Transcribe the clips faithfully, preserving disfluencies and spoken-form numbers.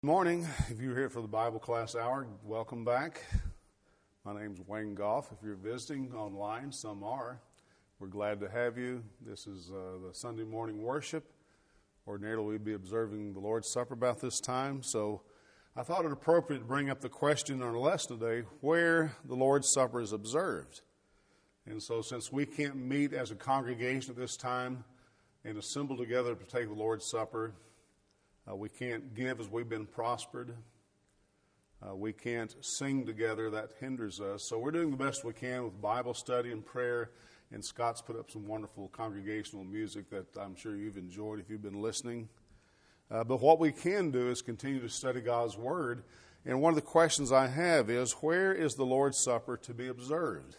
Good morning. If you're here for the Bible class hour, welcome back. My name's Wayne Goff. If you're visiting online, some are. We're glad to have you. This is uh, the Sunday morning worship. Ordinarily, we'd be observing the Lord's Supper about this time. So I thought it appropriate to bring up the question in our lesson today, where the Lord's Supper is observed. And so since we can't meet as a congregation at this time and assemble together to take the Lord's Supper, Uh, we can't give as we've been prospered. Uh, we can't sing together. That hinders us. So we're doing the best we can with Bible study and prayer. And Scott's put up some wonderful congregational music that I'm sure you've enjoyed if you've been listening. Uh, but what we can do is continue to study God's Word. And one of the questions I have is, where is the Lord's Supper to be observed?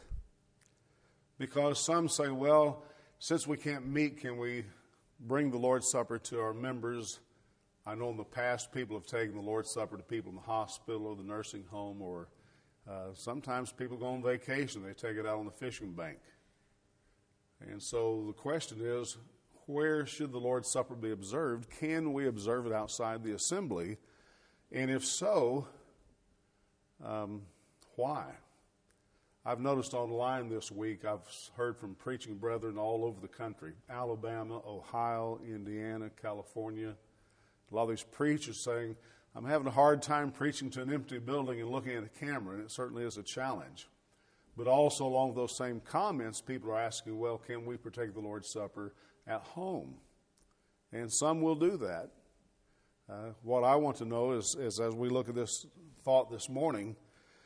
Because some say, well, since we can't meet, can we bring the Lord's Supper to our members? I know in the past people have taken the Lord's Supper to people in the hospital or the nursing home, or uh, sometimes people go on vacation. They take it out on the fishing bank. And so the question is, where should the Lord's Supper be observed? Can we observe it outside the assembly? And if so, um, why? I've noticed online this week, I've heard from preaching brethren all over the country, Alabama, Ohio, Indiana, California. A lot of these preachers saying, I'm having a hard time preaching to an empty building and looking at a camera, and it certainly is a challenge. But also along those same comments, people are asking, well, can we partake the Lord's Supper at home? And some will do that. Uh, what I want to know is, is, as we look at this thought this morning,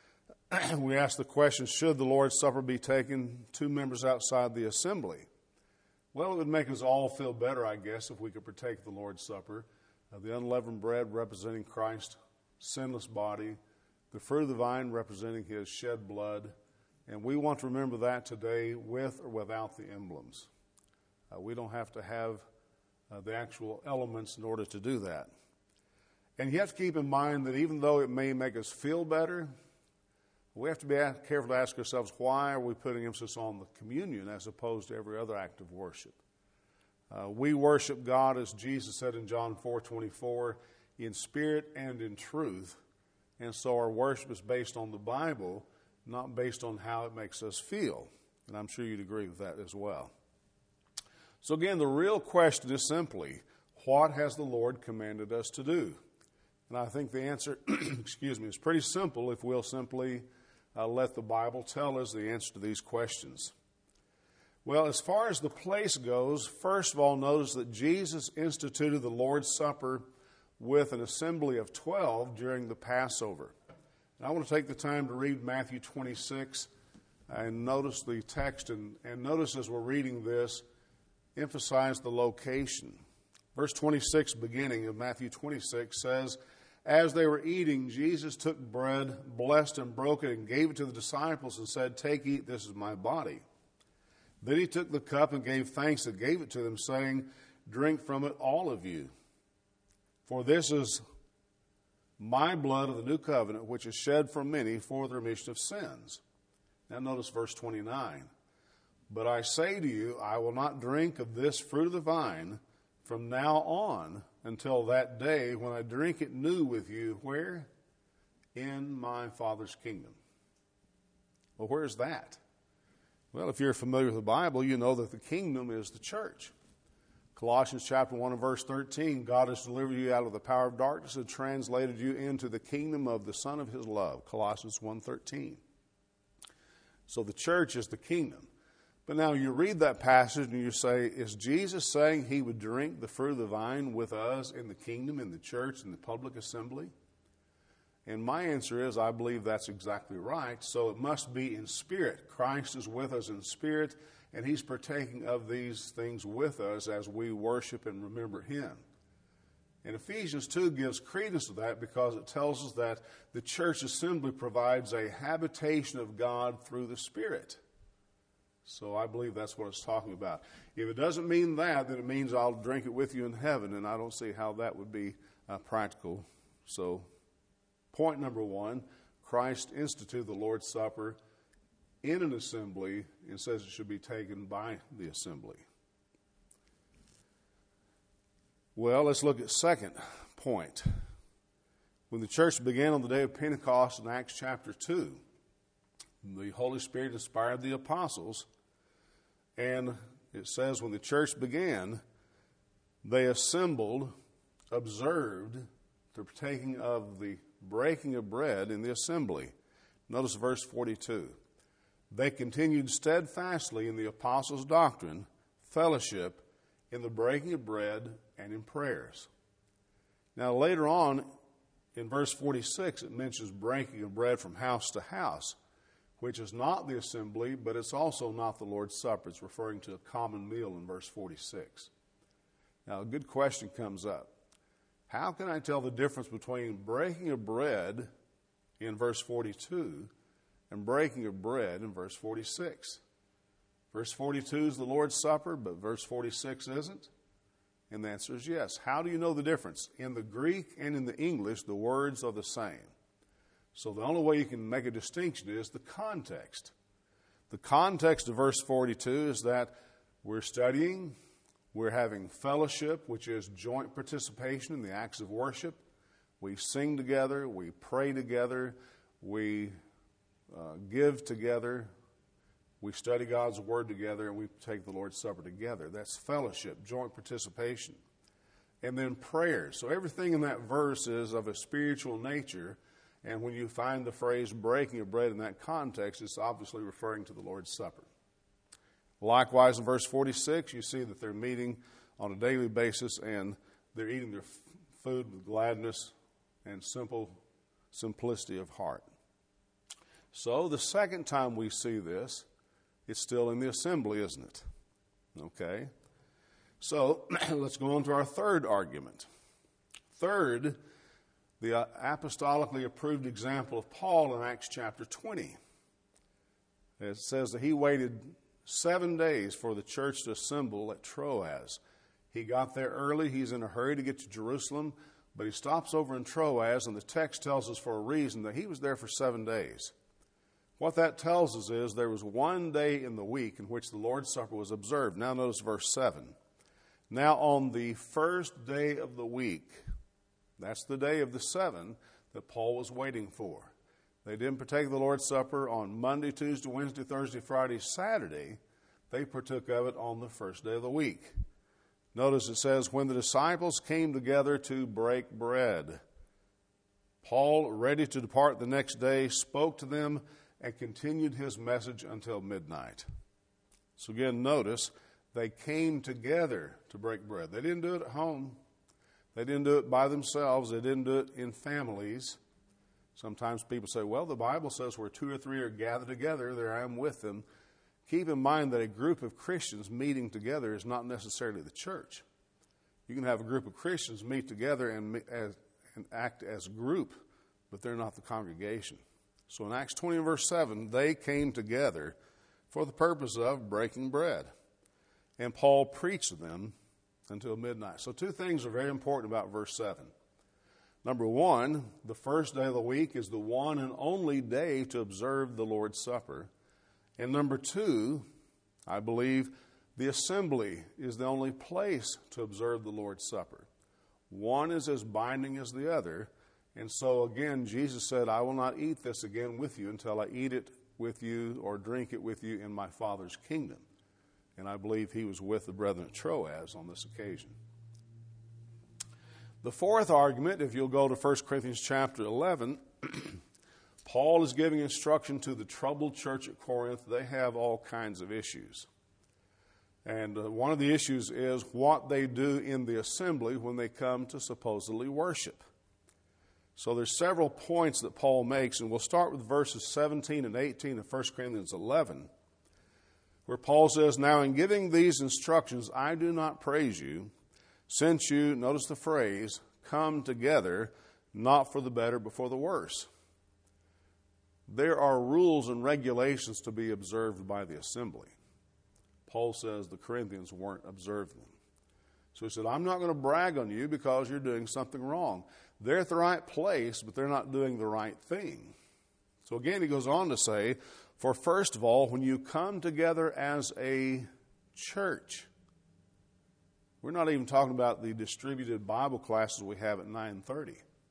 we ask the question, should the Lord's Supper be taken to members outside the assembly? Well, it would make us all feel better, I guess, if we could partake the Lord's Supper. Uh, the unleavened bread representing Christ's sinless body, the fruit of the vine representing his shed blood, and we want to remember that today with or without the emblems. Uh, we don't have to have uh, the actual elements in order to do that. And you have to keep in mind that even though it may make us feel better, we have to be careful to ask ourselves, why are we putting emphasis on the communion as opposed to every other act of worship? Uh, we worship God, as Jesus said in John four twenty-four, in spirit and in truth. And so our worship is based on the Bible, not based on how it makes us feel. And I'm sure you'd agree with that as well. So again, the real question is simply, what has the Lord commanded us to do? And I think the answer, excuse me, is pretty simple if we'll simply uh, let the Bible tell us the answer to these questions. Well, as far as the place goes, first of all, notice that Jesus instituted the Lord's Supper with an assembly of twelve during the Passover. And I want to take the time to read Matthew twenty-six and notice the text, and, and notice as we're reading this, emphasize the location. Verse twenty-six, beginning of Matthew twenty-six, says, as they were eating, Jesus took bread, blessed and broke it, and gave it to the disciples and said, take, eat, this is my body. Then he took the cup and gave thanks and gave it to them, saying, drink from it, all of you. For this is my blood of the new covenant, which is shed for many for the remission of sins. Now notice verse twenty-nine. But I say to you, I will not drink of this fruit of the vine from now on until that day when I drink it new with you. Where? In my Father's kingdom. Well, where's that? Well, if you're familiar with the Bible, you know that the kingdom is the church. Colossians chapter one and verse thirteen, God has delivered you out of the power of darkness and translated you into the kingdom of the Son of his love. Colossians one thirteen. So the church is the kingdom. But now you read that passage and you say, is Jesus saying he would drink the fruit of the vine with us in the kingdom, in the church, in the public assembly? And my answer is, I believe that's exactly right. So it must be in spirit. Christ is with us in spirit, and he's partaking of these things with us as we worship and remember him. And Ephesians two gives credence to that because it tells us that the church assembly provides a habitation of God through the Spirit. So I believe that's what it's talking about. If it doesn't mean that, then it means I'll drink it with you in heaven, and I don't see how that would be uh, practical. So point number one, Christ instituted the Lord's Supper in an assembly and says it should be taken by the assembly. Well, let's look at second point. When the church began on the day of Pentecost in Acts chapter two, the Holy Spirit inspired the apostles, and it says when the church began, they assembled, observed the partaking of the breaking of bread in the assembly. Notice verse forty-two. They continued steadfastly in the apostles' doctrine, fellowship, in the breaking of bread, and in prayers. Now later on, in verse forty-six, it mentions breaking of bread from house to house, which is not the assembly, but it's also not the Lord's Supper. It's referring to a common meal in verse forty-six. Now, a good question comes up. How can I tell the difference between breaking of bread in verse forty-two and breaking of bread in verse forty-six? Verse forty-two is the Lord's Supper, but verse forty-six isn't? And the answer is yes. How do you know the difference? In the Greek and in the English, the words are the same. So the only way you can make a distinction is the context. The context of verse forty-two is that we're studying, we're having fellowship, which is joint participation in the acts of worship. We sing together, we pray together, we uh, give together, we study God's Word together, and we take the Lord's Supper together. That's fellowship, joint participation. And then prayers. So everything in that verse is of a spiritual nature. And when you find the phrase breaking of bread in that context, it's obviously referring to the Lord's Supper. Likewise, in verse forty-six, you see that they're meeting on a daily basis and they're eating their f- food with gladness and simple simplicity of heart. So the second time we see this, it's still in the assembly, isn't it? Okay. So let's go on to our third argument. Third, the apostolically approved example of Paul in Acts chapter twenty. It says that he waited seven days for the church to assemble at Troas. He got there early. He's in a hurry to get to Jerusalem, but he stops over in Troas, and the text tells us for a reason that he was there for seven days. What that tells us is there was one day in the week in which the Lord's Supper was observed. Now notice verse seven. Now on the first day of the week, that's the day of the seven that Paul was waiting for. They didn't partake of the Lord's Supper on Monday, Tuesday, Wednesday, Thursday, Friday, Saturday. They partook of it on the first day of the week. Notice it says, when the disciples came together to break bread, Paul, ready to depart the next day, spoke to them and continued his message until midnight. So again, notice, they came together to break bread. They didn't do it at home. They didn't do it by themselves. They didn't do it in families. Sometimes people say, well, the Bible says where two or three are gathered together, there I am with them. Keep in mind that a group of Christians meeting together is not necessarily the church. You can have a group of Christians meet together and, as, and act as a group, but they're not the congregation. So in Acts twenty, verse seven, they came together for the purpose of breaking bread. And Paul preached to them until midnight. So two things are very important about verse seven. Number one, the first day of the week is the one and only day to observe the Lord's Supper. And number two, I believe the assembly is the only place to observe the Lord's Supper. One is as binding as the other. And so again, Jesus said, I will not eat this again with you until I eat it with you or drink it with you in my Father's kingdom. And I believe he was with the brethren at Troas on this occasion. The fourth argument, if you'll go to First Corinthians chapter eleven, Paul is giving instruction to the troubled church at Corinth. They have all kinds of issues. And uh, one of the issues is what they do in the assembly when they come to supposedly worship. So there's several points that Paul makes, and we'll start with verses seventeen and eighteen of First Corinthians eleven, where Paul says, now in giving these instructions, I do not praise you, since you, notice the phrase, come together, not for the better, but for the worse. There are rules and regulations to be observed by the assembly. Paul says the Corinthians weren't observing them. So he said, I'm not going to brag on you because you're doing something wrong. They're at the right place, but they're not doing the right thing. So again, he goes on to say, for first of all, when you come together as a church, we're not even talking about the distributed Bible classes we have at nine thirty.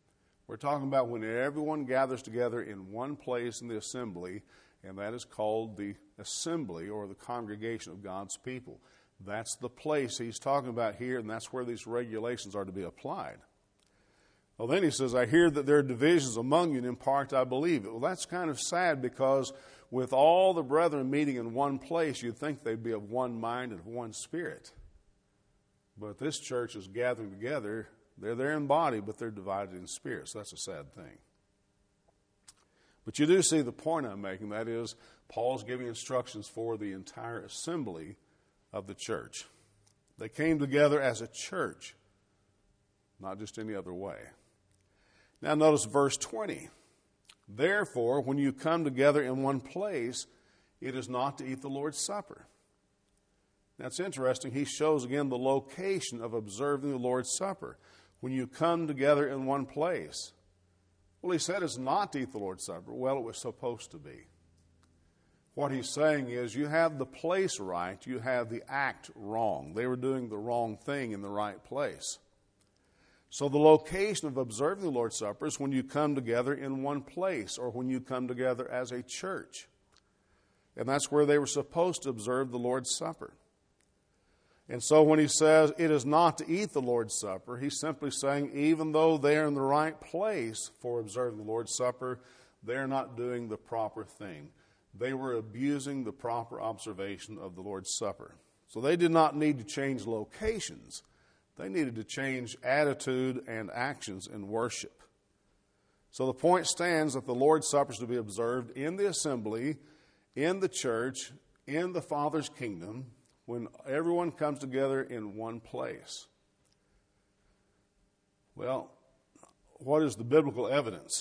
We're talking about when everyone gathers together in one place in the assembly, and that is called the assembly or the congregation of God's people. That's the place he's talking about here, and that's where these regulations are to be applied. Well, then he says, I hear that there are divisions among you, and in part I believe it. Well, that's kind of sad, because with all the brethren meeting in one place, you'd think they'd be of one mind and of one spirit. But this church is gathering together. They're there in body, but they're divided in spirit. So that's a sad thing. But you do see the point I'm making. That is, Paul's giving instructions for the entire assembly of the church. They came together as a church, not just any other way. Now notice verse twenty. Therefore, when you come together in one place, it is not to eat the Lord's Supper. That's interesting. He shows again the location of observing the Lord's Supper. When you come together in one place. Well, he said it's not to eat the Lord's Supper. Well, it was supposed to be. What he's saying is you have the place right, you have the act wrong. They were doing the wrong thing in the right place. So the location of observing the Lord's Supper is when you come together in one place, or when you come together as a church. And that's where they were supposed to observe the Lord's Supper. And so when he says it is not to eat the Lord's Supper, he's simply saying even though they are in the right place for observing the Lord's Supper, they're not doing the proper thing. They were abusing the proper observation of the Lord's Supper. So they did not need to change locations. They needed to change attitude and actions in worship. So the point stands that the Lord's Supper is to be observed in the assembly, in the church, in the Father's kingdom, when everyone comes together in one place. Well, what is the biblical evidence?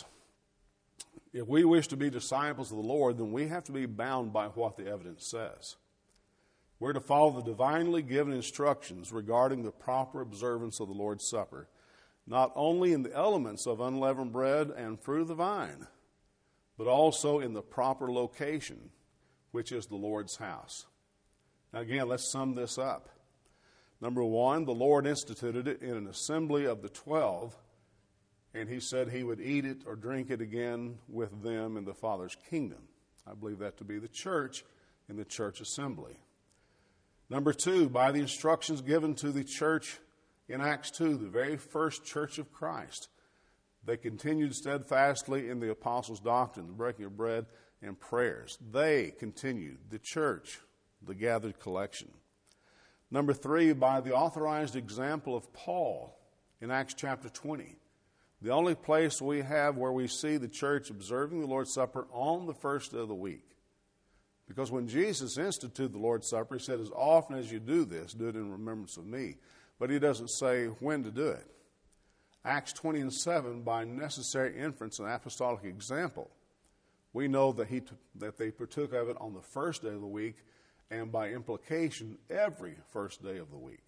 If we wish to be disciples of the Lord, then we have to be bound by what the evidence says. We're to follow the divinely given instructions regarding the proper observance of the Lord's Supper, not only in the elements of unleavened bread and fruit of the vine, but also in the proper location, which is the Lord's house. Now again, let's sum this up. Number one, the Lord instituted it in an assembly of the twelve, and he said he would eat it or drink it again with them in the Father's kingdom. I believe that to be the church in the church assembly. Number two, by the instructions given to the church in Acts two, the very first church of Christ, they continued steadfastly in the apostles' doctrine, the breaking of bread, and prayers. They continued, the church, the gathered collection. Number three, by the authorized example of Paul in Acts chapter twenty. The only place we have where we see the church observing the Lord's Supper on the first day of the week. Because when Jesus instituted the Lord's Supper, he said, as often as you do this, do it in remembrance of me. But he doesn't say when to do it. Acts twenty and seven, by necessary inference and apostolic example, we know that, he t- that they partook of it on the first day of the week, and by implication, every first day of the week.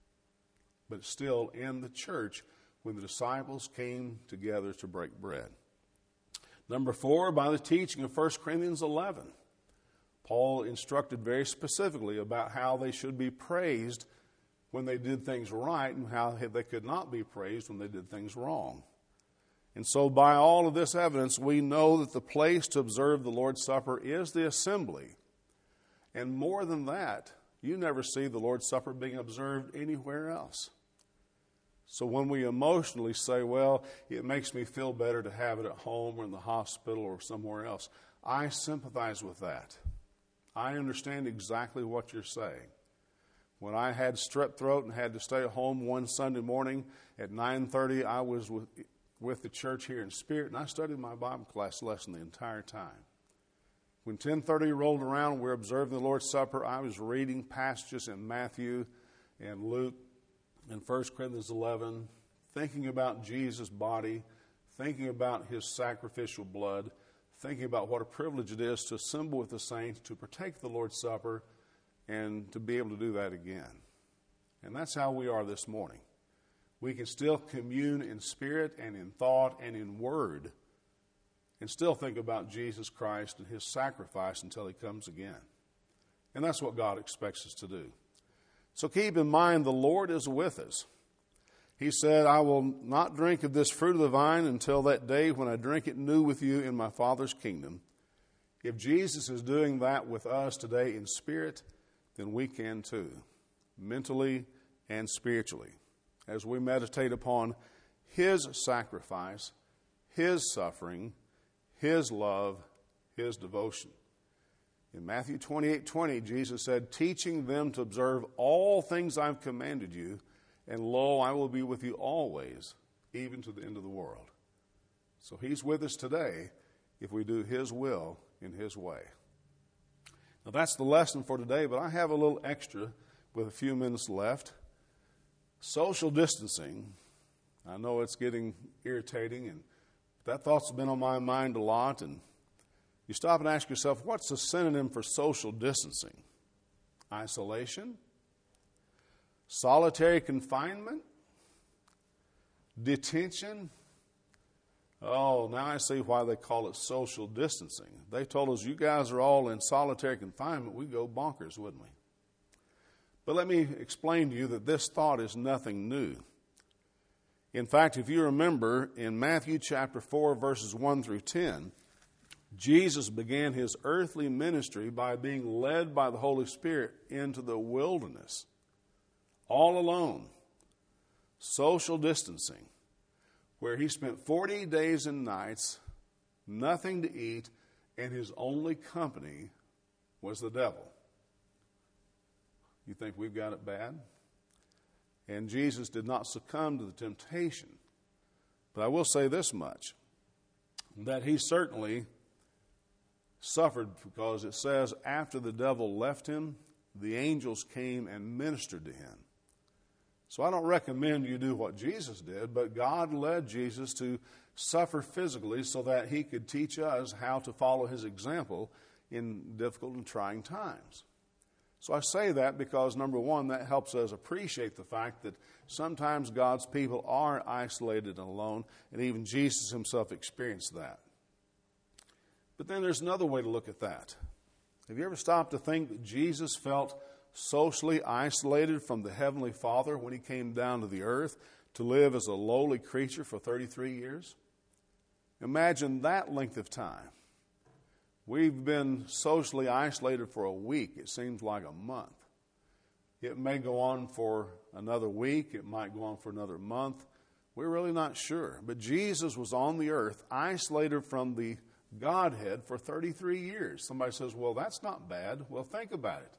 But still in the church when the disciples came together to break bread. Number four, by the teaching of First Corinthians eleven. Paul instructed very specifically about how they should be praised when they did things right and how they could not be praised when they did things wrong. And so by all of this evidence, we know that the place to observe the Lord's Supper is the assembly. And more than that, you never see the Lord's Supper being observed anywhere else. So when we emotionally say, well, it makes me feel better to have it at home or in the hospital or somewhere else, I sympathize with that. I understand exactly what you're saying. When I had strep throat and had to stay at home one Sunday morning at nine thirty, I was with, with the church here in Spirit, and I studied my Bible class lesson the entire time. When ten thirty rolled around and we were observing the Lord's Supper, I was reading passages in Matthew and Luke and First Corinthians eleven, thinking about Jesus' body, thinking about his sacrificial blood, thinking about what a privilege it is to assemble with the saints, to partake the Lord's Supper, and to be able to do that again. And that's how we are this morning. We can still commune in spirit and in thought and in word and still think about Jesus Christ and his sacrifice until he comes again. And that's what God expects us to do. So keep in mind, the Lord is with us. He said, I will not drink of this fruit of the vine until that day when I drink it new with you in my Father's kingdom. If Jesus is doing that with us today in spirit, then we can too, mentally and spiritually, as we meditate upon His sacrifice, His suffering, His love, His devotion. In Matthew twenty-eight twenty, Jesus said, teaching them to observe all things I've commanded you, and lo, I will be with you always, even to the end of the world. So He's with us today if we do His will in His way. Now that's the lesson for today, but I have a little extra with a few minutes left. Social distancing. I know it's getting irritating, and that thought's been on my mind a lot, and you stop and ask yourself, what's the synonym for social distancing? Isolation? Solitary confinement? Detention? Oh, now I see why they call it social distancing. They told us, you guys are all in solitary confinement, we'd go bonkers, wouldn't we? But let me explain to you that this thought is nothing new. In fact, if you remember, in Matthew chapter four, verses one through ten, Jesus began His earthly ministry by being led by the Holy Spirit into the wilderness, all alone, social distancing, where He spent forty days and nights, nothing to eat, and His only company was the devil. You think we've got it bad? And Jesus did not succumb to the temptation. But I will say this much, that He certainly suffered, because it says after the devil left Him, the angels came and ministered to Him. So I don't recommend you do what Jesus did, but God led Jesus to suffer physically so that He could teach us how to follow His example in difficult and trying times. So I say that because, number one, that helps us appreciate the fact that sometimes God's people are isolated and alone, and even Jesus Himself experienced that. But then there's another way to look at that. Have you ever stopped to think that Jesus felt socially isolated from the Heavenly Father when He came down to the earth to live as a lowly creature for thirty-three years? Imagine that length of time. We've been socially isolated for a week. It seems like a month. It may go on for another week. It might go on for another month. We're really not sure. But Jesus was on the earth, isolated from the Godhead for thirty-three years. Somebody says, well, that's not bad. Well, think about it.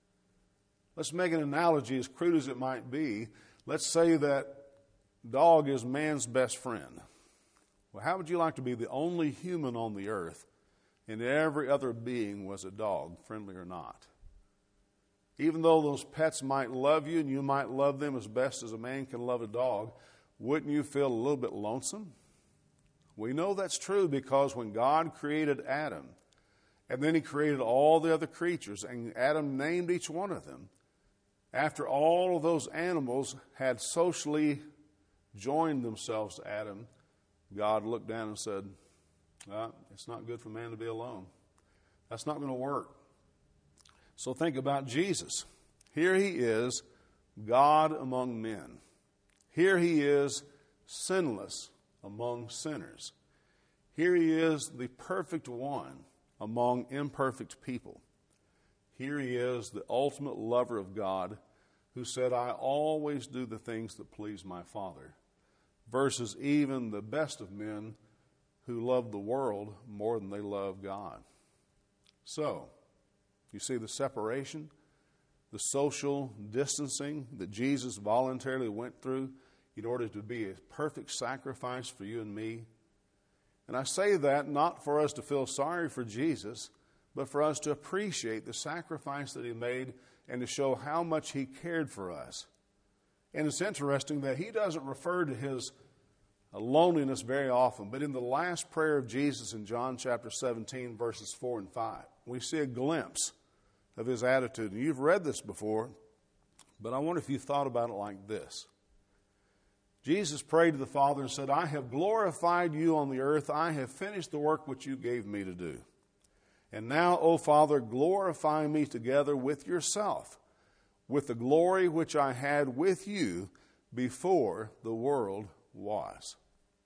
Let's make an analogy, as crude as it might be. Let's say that dog is man's best friend. Well, how would you like to be the only human on the earth and every other being was a dog, friendly or not? Even though those pets might love you and you might love them as best as a man can love a dog, wouldn't you feel a little bit lonesome? We know that's true because when God created Adam, and then He created all the other creatures, and Adam named each one of them, after all of those animals had socially joined themselves to Adam, God looked down and said, well, it's not good for man to be alone. That's not going to work. So think about Jesus. Here He is, God among men. Here He is, sinless among sinners. Here He is, the perfect one among imperfect people. Here He is, the ultimate lover of God, who said, I always do the things that please my Father, versus even the best of men who love the world more than they love God. So, you see the separation, the social distancing that Jesus voluntarily went through in order to be a perfect sacrifice for you and me. And I say that not for us to feel sorry for Jesus, but for us to appreciate the sacrifice that He made and to show how much He cared for us. And it's interesting that He doesn't refer to His loneliness very often, but in the last prayer of Jesus in John chapter seventeen, verses four and five, we see a glimpse of His attitude. And you've read this before, but I wonder if you thought about it like this. Jesus prayed to the Father and said, I have glorified you on the earth. I have finished the work which you gave me to do. And now, O Father, glorify me together with yourself, with the glory which I had with you before the world was.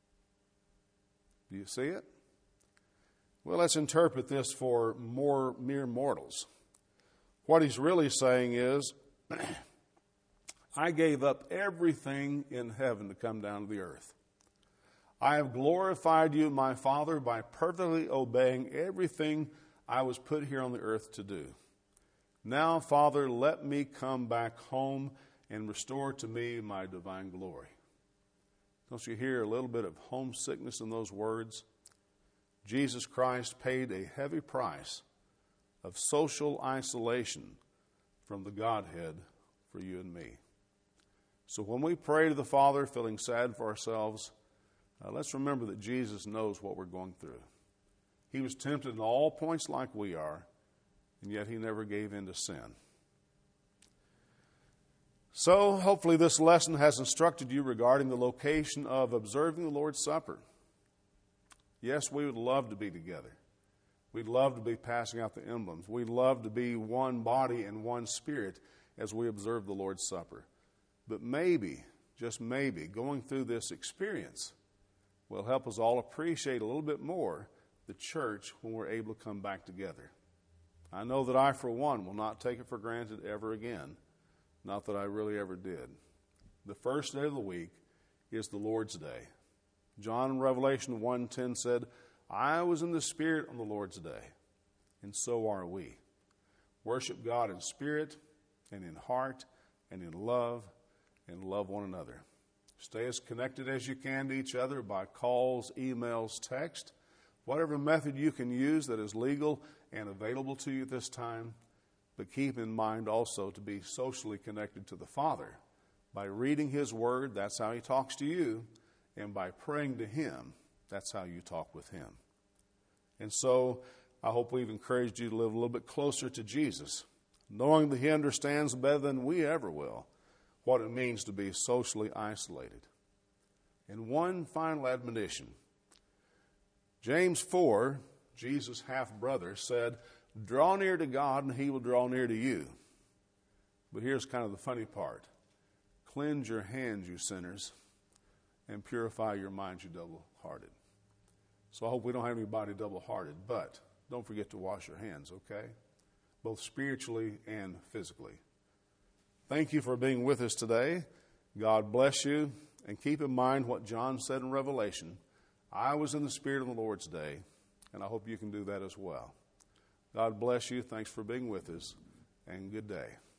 Do you see it? Well, let's interpret this for more mere mortals. What he's really saying is, I gave up everything in heaven to come down to the earth. I have glorified you, my Father, by perfectly obeying everything I was put here on the earth to do. Now, Father, let me come back home and restore to me my divine glory. Don't you hear a little bit of homesickness in those words? Jesus Christ paid a heavy price of social isolation from the Godhead for you and me. So when we pray to the Father feeling sad for ourselves, uh, let's remember that Jesus knows what we're going through. He was tempted in all points like we are, and yet he never gave in to sin. So hopefully this lesson has instructed you regarding the location of observing the Lord's Supper. Yes, we would love to be together. We'd love to be passing out the emblems. We'd love to be one body and one spirit as we observe the Lord's Supper. But maybe, just maybe, going through this experience will help us all appreciate a little bit more the church when we're able to come back together. I know that I, for one, will not take it for granted ever again. Not that I really ever did. The first day of the week is the Lord's Day. John in Revelation one ten said, I was in the Spirit on the Lord's day, and so are we. Worship God in spirit and in heart and in love, and love one another. Stay as connected as you can to each other by calls, emails, text, whatever method you can use that is legal and available to you at this time. But keep in mind also to be socially connected to the Father by reading His Word. That's how He talks to you. And by praying to Him, that's how you talk with Him. And so I hope we've encouraged you to live a little bit closer to Jesus, knowing that He understands better than we ever will what it means to be socially isolated. And one final admonition. James four, Jesus' half-brother, said, draw near to God and He will draw near to you. But here's kind of the funny part. Cleanse your hands, you sinners, and purify your minds, you double-hearted. So I hope we don't have anybody double-hearted, but don't forget to wash your hands, okay? Both spiritually and physically. Thank you for being with us today. God bless you, and keep in mind what John said in Revelation. I was in the Spirit on the Lord's day, and I hope you can do that as well. God bless you. Thanks for being with us, and good day.